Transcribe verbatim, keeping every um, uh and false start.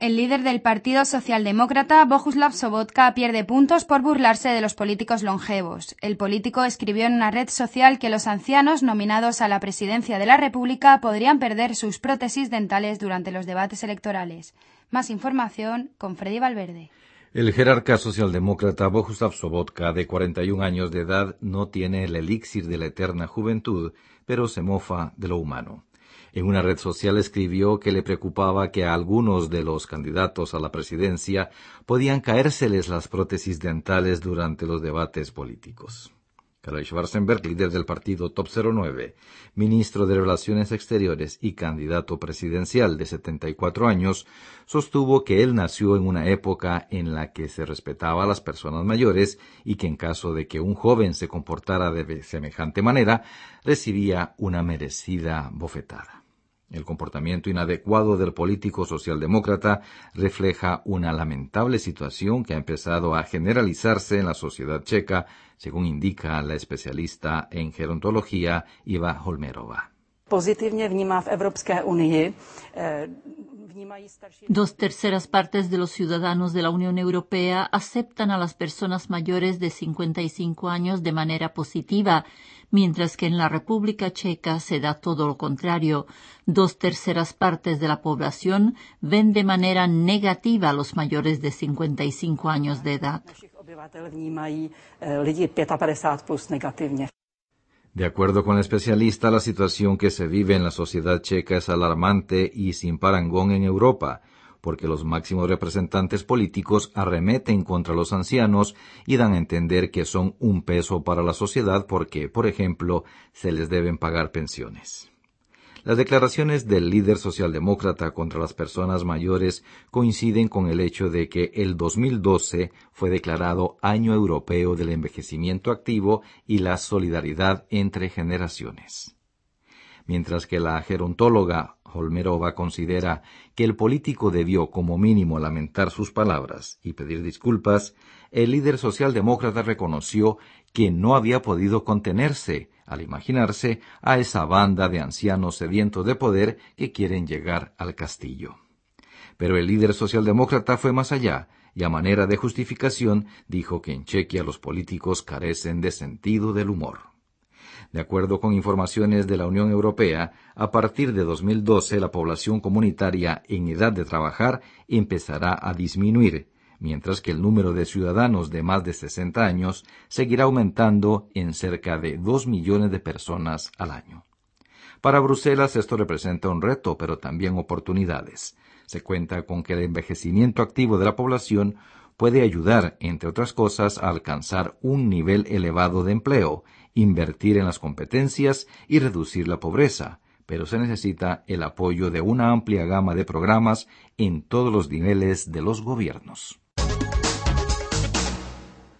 El líder del Partido Socialdemócrata, Bohuslav Sobotka, pierde puntos por burlarse de los políticos longevos. El político escribió en una red social que los ancianos nominados a la presidencia de la República podrían perder sus prótesis dentales durante los debates electorales. Más información con Freddy Valverde. El jerarca socialdemócrata Bohuslav Sobotka, de cuarenta y un años de edad, no tiene el elixir de la eterna juventud, pero se mofa de lo humano. En una red social escribió que le preocupaba que a algunos de los candidatos a la presidencia podían caérseles las prótesis dentales durante los debates políticos. Karel Schwarzenberg, líder del partido Top cero nueve, ministro de Relaciones Exteriores y candidato presidencial de setenta y cuatro años, sostuvo que él nació en una época en la que se respetaba a las personas mayores y que en caso de que un joven se comportara de semejante manera, recibía una merecida bofetada. El comportamiento inadecuado del político socialdemócrata refleja una lamentable situación que ha empezado a generalizarse en la sociedad checa, según indica la especialista en gerontología Iva Holmerová. Pozitivně vnímá v Evropské unii. Dos terceras partes de los ciudadanos de la Unión Europea aceptan a las personas mayores de cincuenta y cinco años de manera positiva, mientras que en la República Checa se da todo lo contrario. Dos terceras partes de la población ven de manera negativa a los mayores de cincuenta y cinco años de edad. De acuerdo con el especialista, la situación que se vive en la sociedad checa es alarmante y sin parangón en Europa, porque los máximos representantes políticos arremeten contra los ancianos y dan a entender que son un peso para la sociedad porque, por ejemplo, se les deben pagar pensiones. Las declaraciones del líder socialdemócrata contra las personas mayores coinciden con el hecho de que el dos mil doce fue declarado Año Europeo del Envejecimiento Activo y la Solidaridad entre Generaciones. Mientras que la gerontóloga Holmerová considera que el político debió como mínimo lamentar sus palabras y pedir disculpas, el líder socialdemócrata reconoció que no había podido contenerse al imaginarse a esa banda de ancianos sedientos de poder que quieren llegar al castillo. Pero el líder socialdemócrata fue más allá y a manera de justificación dijo que en Chequia los políticos carecen de sentido del humor. De acuerdo con informaciones de la Unión Europea, a partir de dos mil doce la población comunitaria en edad de trabajar empezará a disminuir, mientras que el número de ciudadanos de más de sesenta años seguirá aumentando en cerca de dos millones de personas al año. Para Bruselas esto representa un reto, pero también oportunidades. Se cuenta con que el envejecimiento activo de la población puede ayudar, entre otras cosas, a alcanzar un nivel elevado de empleo, invertir en las competencias y reducir la pobreza, pero se necesita el apoyo de una amplia gama de programas en todos los niveles de los gobiernos.